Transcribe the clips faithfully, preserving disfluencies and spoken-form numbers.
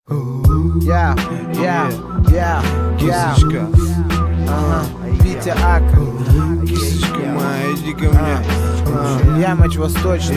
Я, я, я, я. Кисочка, Ага, Витя Ака. кисочка моя, иди ко мне. А, Ямыч Восточный.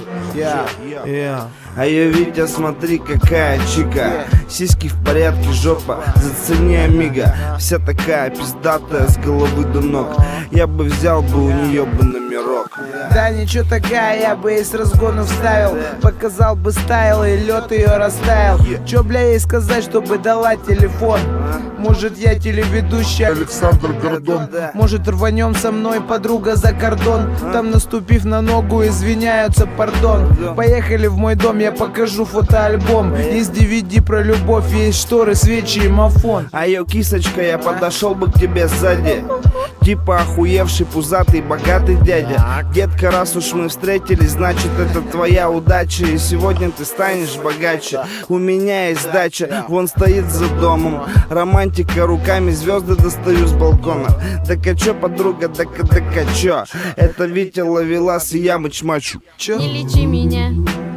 Я. Yeah. А я, Витя, смотри, какая чика. Сиськи в порядке, жопа, зацени, амиго. Вся такая пиздатая с головы до ног. Я бы взял бы у нее бы номерок. Да ничего такая, я бы ей с разгона вставил. Показал бы стайл и лед ее растаял. Чё, бля, ей сказать, чтобы дала телефон? Может, я телеведущий Александр Гордон. Может, рванем со мной, подруга, за кордон. Там, наступив на ногу, извиняются, пардон. Поехали в мой дом, я покажу фотоальбом. Есть ди ви ди про любовь, есть шторы, свечи и мафон. А я, кисочка, я подошел бы к тебе сзади. Типа охуевший, пузатый, богатый дядя. Детка, раз уж мы встретились, значит это твоя удача. И сегодня ты станешь богаче. У меня есть дача, вон стоит за домом. Романтика, руками звезды достаю с балкона. Так а чё, подруга, так а так а чё? Это Витя Ловелас и Ямыч Мачу. Чё? Не лечи меня,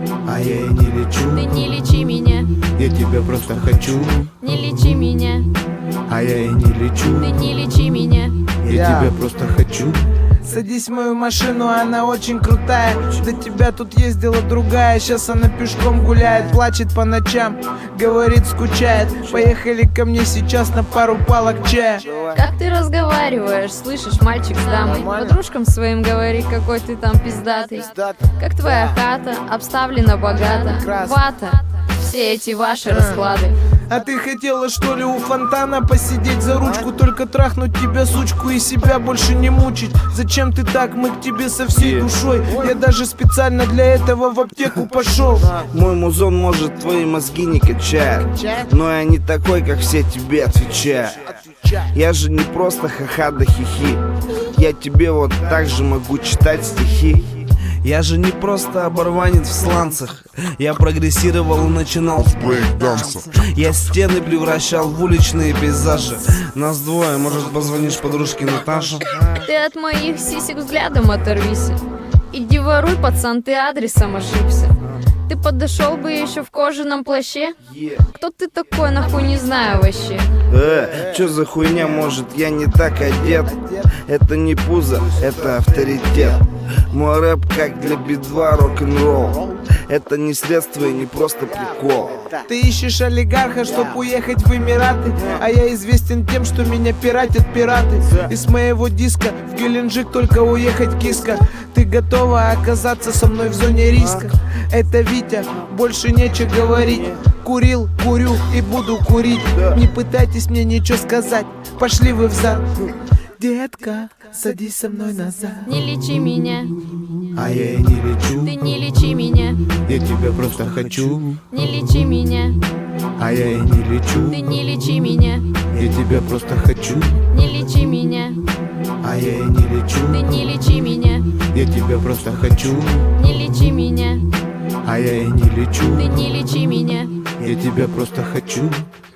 А я и не лечу, ты не лечи меня, я тебя просто хочу. не лечи меня, А я и не лечу, ты не лечи меня. я тебя просто хочу. Садись в мою машину, она очень крутая. До тебя тут ездила другая. Сейчас она пешком гуляет, плачет по ночам, говорит, скучает. Поехали ко мне сейчас на пару палок чая. Как ты разговариваешь, слышишь, мальчик с дамой? Подружкам своим говори, какой ты там пиздатый. Как твоя хата, обставлена богато. Вата, все эти ваши расклады. А ты хотела, что ли, у фонтана посидеть за ручку? Только трахнуть тебя, сучку, и себя больше не мучить. Зачем ты так? Мы к тебе со всей душой. Я даже специально для этого в аптеку пошел. Мой музон, может, твои мозги не качает, но я не такой, как все тебе отвечаю. Я же не просто ха-ха да хихи. Я тебе вот так же могу читать стихи. Я же не просто оборванец в сланцах. Я прогрессировал и начинал с брейк-данса. Я стены превращал в уличные пейзажи. Нас двое, может, позвонишь подружке Наташе? Ты от моих сисек взглядом оторвись. Иди воруй, пацан, ты адресом ошибся. Ты подошел бы еще в кожаном плаще? Кто ты такой, нахуй не знаю вообще. Э, чё за хуйня, может, я не так одет? Это не пузо, это авторитет. Мой рэп как для би два рок-н-ролл. Это не средство и не просто прикол. Ты ищешь олигарха, чтоб уехать в Эмираты. А я известен тем, что меня пиратят пираты. Из моего диска в Геленджик только уехать киска. Ты готова оказаться со мной в зоне риска? Это Витя, больше нечего говорить. Курил, курю и буду курить. Не пытайтесь мне ничего сказать, пошли вы взад. Детка, садись со мной назад. Не лечи меня, А я и не лечу, ты не лечи меня, я тебя просто хочу. не лечи меня, А я и не лечу, ты не лечи меня, я тебя просто хочу. не лечи меня, А я и не лечу, ты не лечи меня, я тебя просто хочу. не лечи меня, А я и не лечу, ты не лечи меня. я тебя просто хочу.